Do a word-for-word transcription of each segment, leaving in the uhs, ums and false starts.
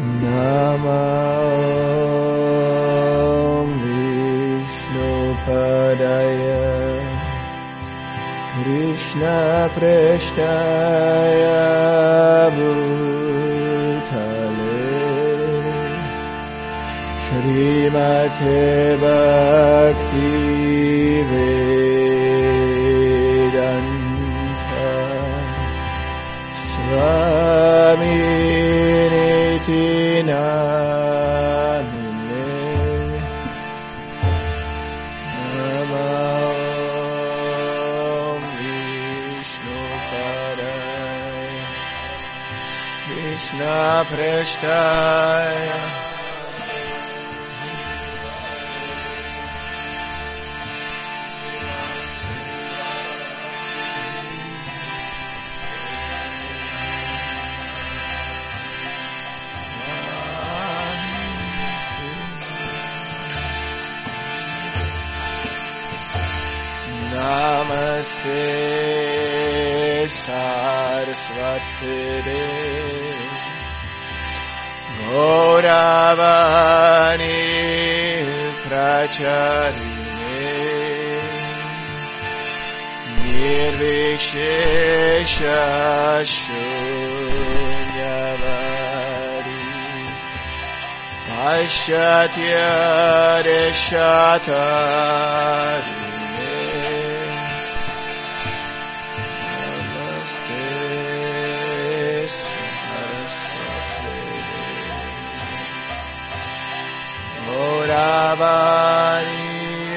Nama Vishnupadaya Krishna Prasthaya Bhutale Srimate Bhakti Vedanta Swami Namine Nama Vishnupadaya Krishna Prasthaya Namaste Saraswati Gauravani Pracharine Nirvishesha Shunyavadi Pashatya Deshatari Gauravani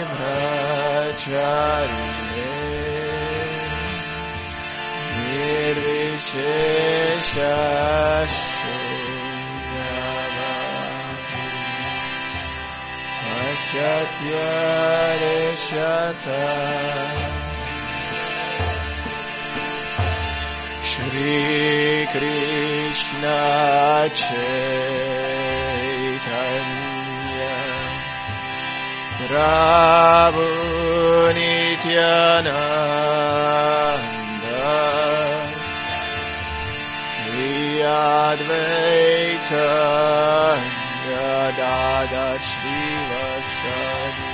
Bracharine Nirvishesha Shunyavadi Pashatya Deshatari Shri Krishna Chaitanya Prabhu Nityananda Shri Advaita Gadadhar Srivasadi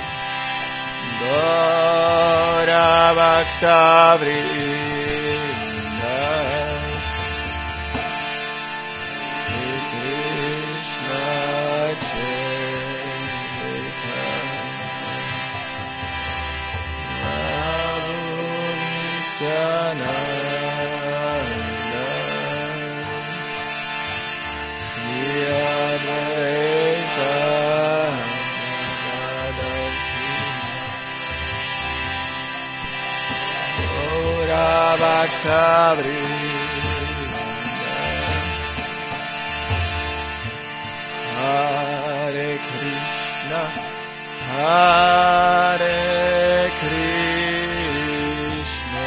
Gaura Bhakta Vrinda Shri Krishna Bhakta Vrinda Hare Krishna Hare Krishna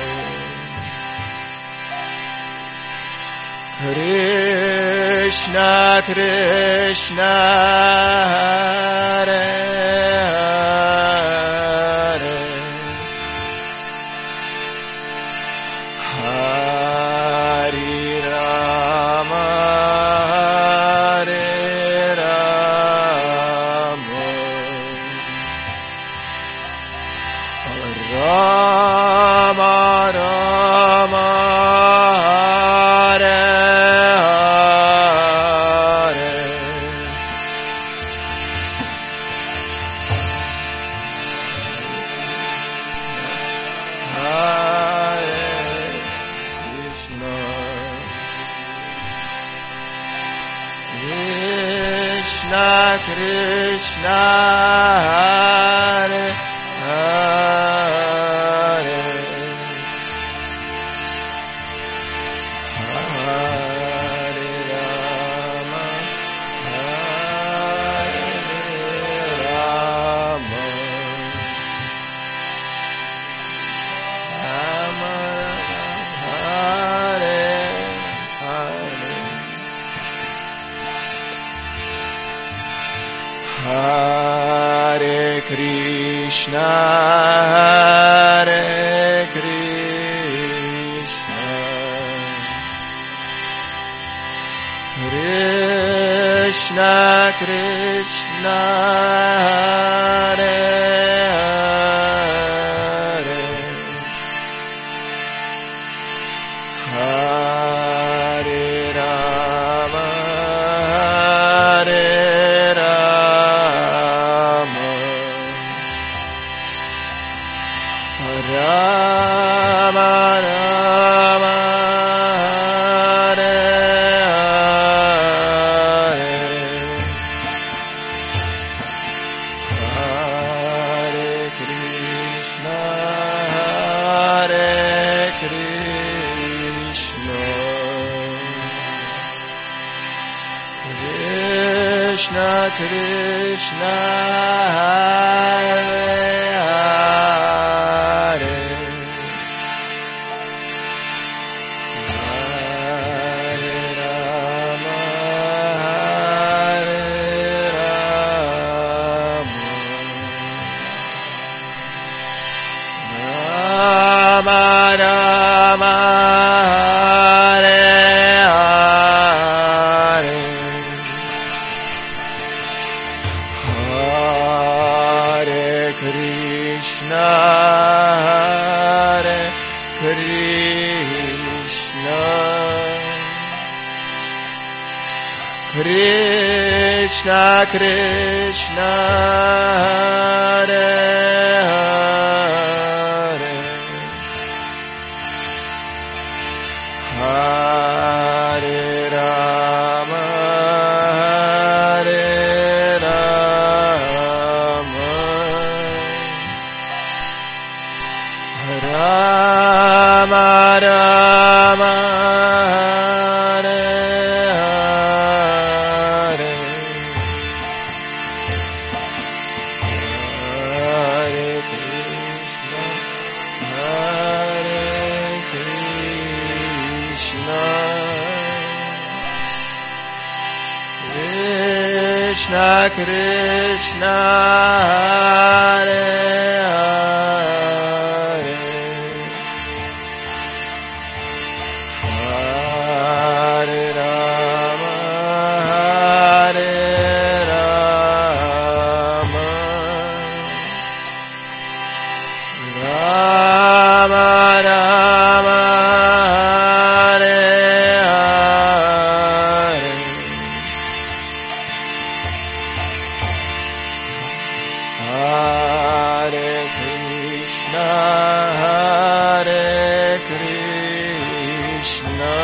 Krishna Krishna Hare Krishna Hare Hare Hare Rama Hare Rama Rama Hare Hare Hare Krishna Hare Krishna Krishna, Hare Hare, Hare Rama, Hare Rama, Rama Rama, Hare Krishna, Krishna, Hare Hare, Hare Rama, Hare Rama, Rama Rama, Hare Hare, Krishna, Hare Krishna, Krishna Krishna, Hare Hare, Hare Rama, Hare Rama, Rama Rama, Hare Hare, Hare Krishna, Hare Krishna, Krishna Krishna, Hare Hare, Hare Rama, Hare Rama, Rama Rama, Hare Hare, Hare Krishna, Hare Krishna,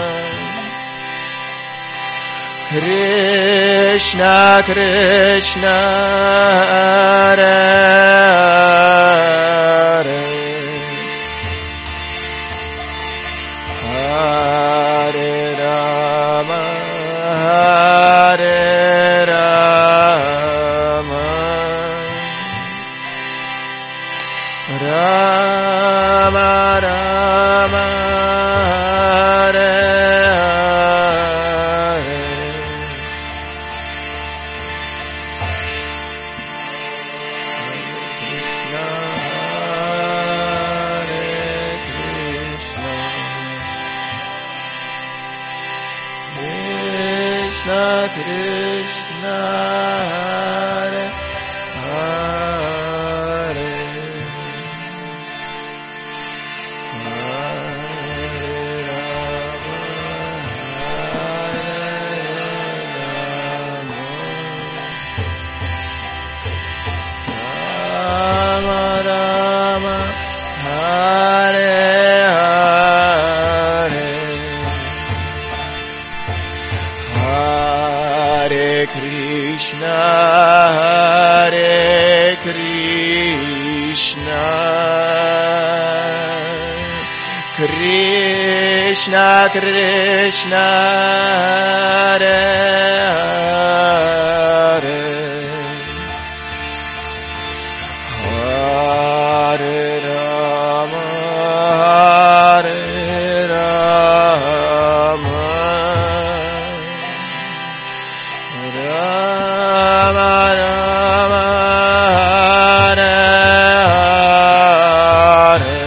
Krishna Krishna, Hare Hare, Hare Rama, Hare Rama, Rama Rama, Hare Hare, Krishna, Hare Krishna, Krishna Krishna, Hare Hare, Rama Rama, Hare Hare, Hare Krishna, Hare Krishna, Krishna Krishna, Hare Hare, Hare Rama, Hare Rama, Rama Rama, Hare Hare,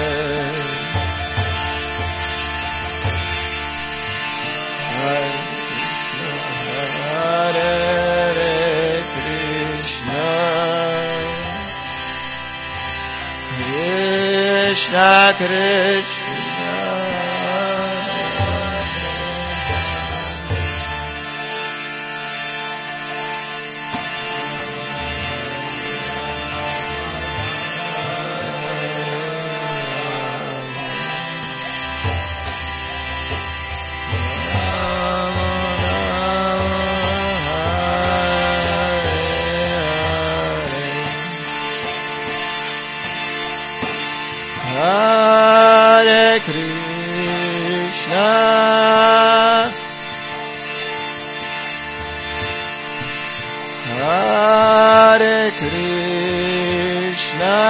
Hare Krishna, Hare Krishna Krishna Hare Krishna, Hare Krishna,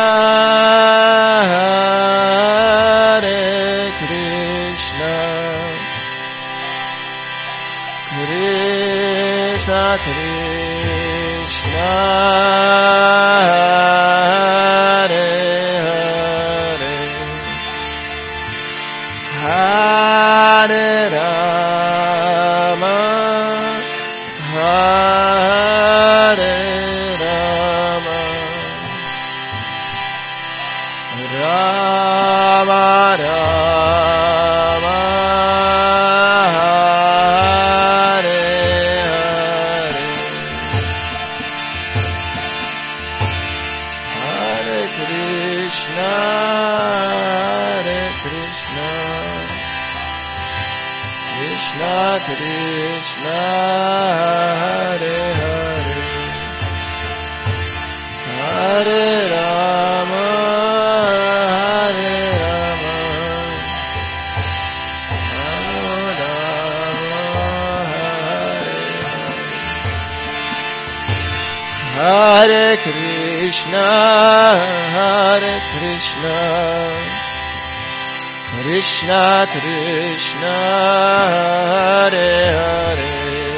Hare Krishna, Krishna Krishna, Hare Hare Rama, Hare Rama, Rama Rama, Hare Hare, Hare Krishna, Hare Krishna, Krishna Krishna, Hare Hare, Hare Rama, Hare Rama, Rama Rama, Hare Hare, Hare Krishna, Hare Krishna, Krishna Krishna, Hare Hare,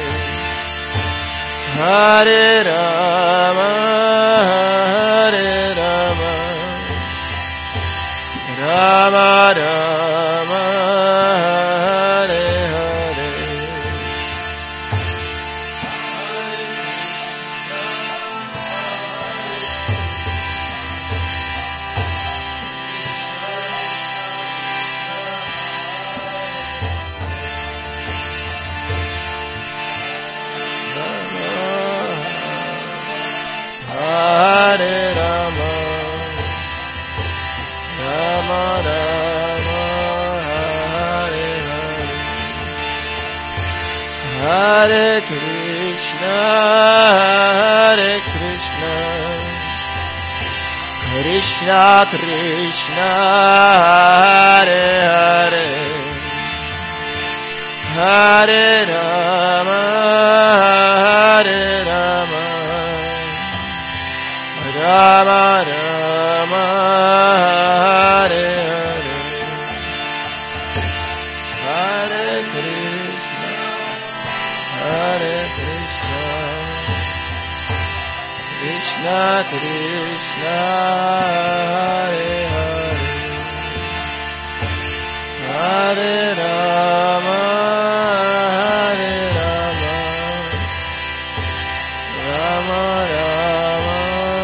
Hare Rama, Hare Rama, Rama Rama, Hare Hare, Hare Rama, Rama Rama, Hare Hare, Hare Krishna, Hare Krishna, Krishna Krishna, Hare Hare, Hare Rama, Hare Rama, Rama Rama, Hare Hare, Hare Krishna, Hare Krishna, Krishna Krishna, Hare Hare, Hare Rama, Hare Rama, Rama Rama,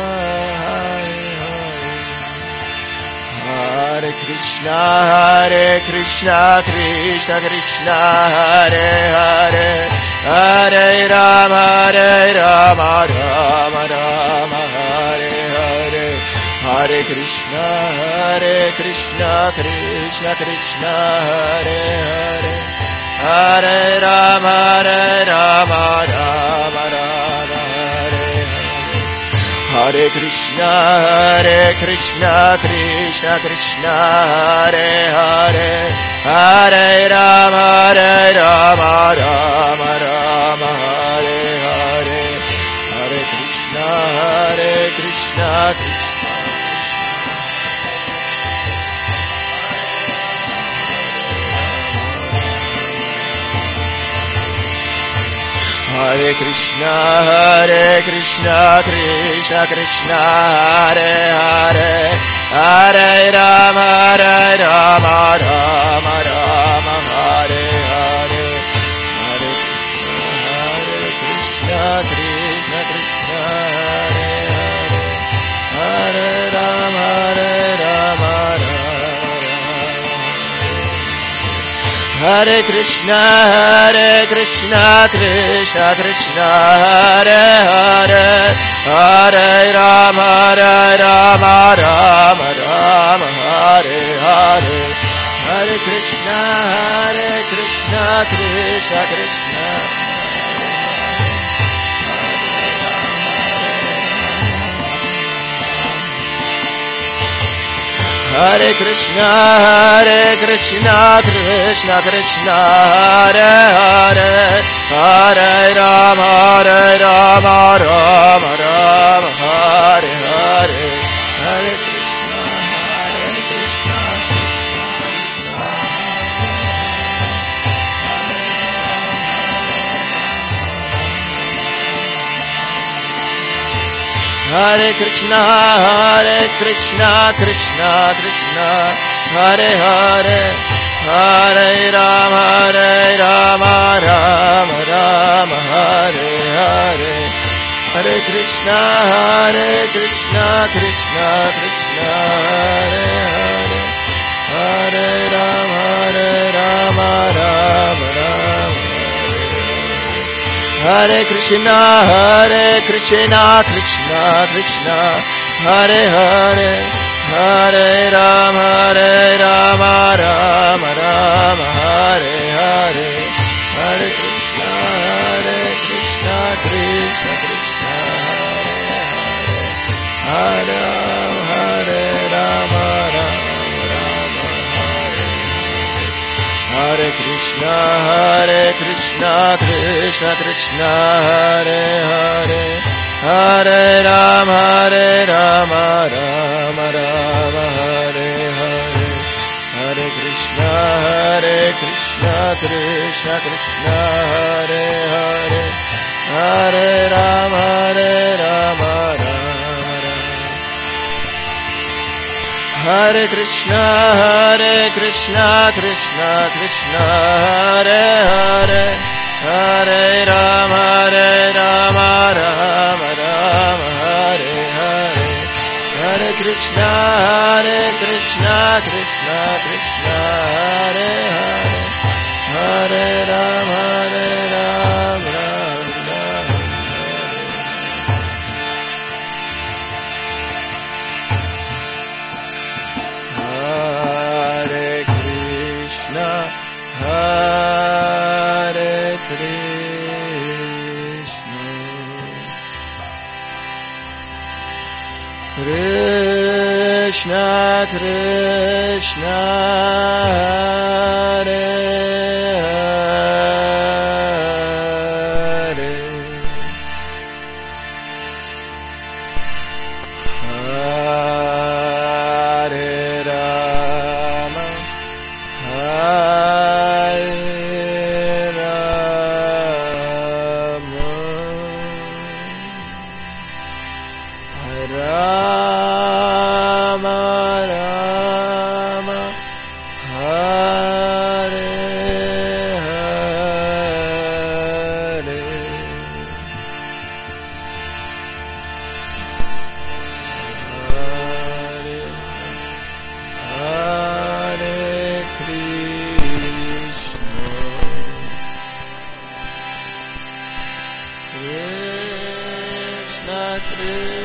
Hare Krishna, Hare Krishna, Krishna Krishna, Hare Hare, Hare Rama, Hare Rama, Rama Rama, Hare Hare, Hare Krishna, Hare Krishna, Krishna Krishna, Hare Hare, Hare Rama, Hare Rama, Rama Rama, Hare Hare, Hare Krishna, Hare Krishna, Krishna Krishna, Hare Hare, Hare Rama, Hare Rama, Rama Rama, Hare Hare, Hare Krishna, Hare Krishna, Krishna Hare Krishna, Hare Krishna, Krishna Krishna, Hare Hare, Hare Rama, Hare Rama, Rama Rama, Hare Hare, Hare Krishna, Krishna Krishna, Hare Hare, Hare Rama, Hare Rama, Rama Hare Krishna, Hare Krishna, Krishna Krishna, Hare Hare, Hare Rama, Hare Rama, Rama Rama, Hare Hare, Hare Krishna, Hare Krishna, Krishna Krishna. Hare Krishna, Hare Krishna, Krishna Krishna, Hare Hare, Hare Rama, Hare Rama, Rama Rama, Hare Hare, Hare Krishna, Hare Krishna, Hare Krishna, Hare Krishna, Krishna Krishna, Hare Hare, Hare Rama, Hare Rama, Rama Rama, Hare Hare, Hare Krishna, Hare Krishna, Krishna Krishna, Hare Hare, Hare Rama, Hare Rama, Rama Rama, Hare Krishna, Hare Krishna, Krishna Krishna, Hare Hare, Hare Rama, Hare Rama, Rama Rama, Hare Hare, Hare Krishna, Hare Krishna, Krishna Krishna, Hare Hare, Hare Rama, Rama Rama, Hare Krishna, Hare Krishna, Krishna Krishna, Hare Hare, Hare Rama, Hare Rama, Rama Rama, Hare Hare, Hare Krishna, Hare Krishna, Krishna Krishna, Hare Hare, Hare Rama, Hare Rama, Rama Rama. Hare Krishna, Hare Krishna, Krishna Krishna, Hare Hare, Hare Rama, Hare Rama, Rama Rama, Hare Hare, Hare Krishna, Hare Krishna, Krishna Krishna, Hare Hare, Hare Rama, Hare Rama, Rama Rama. Hare Krishna, Hare Krishna, Krishna Krishna, Hare Hare, Hare Rama, Hare Rama, Rama Rama, Hare Hare, Hare Hare Krishna, Krishna Krishna,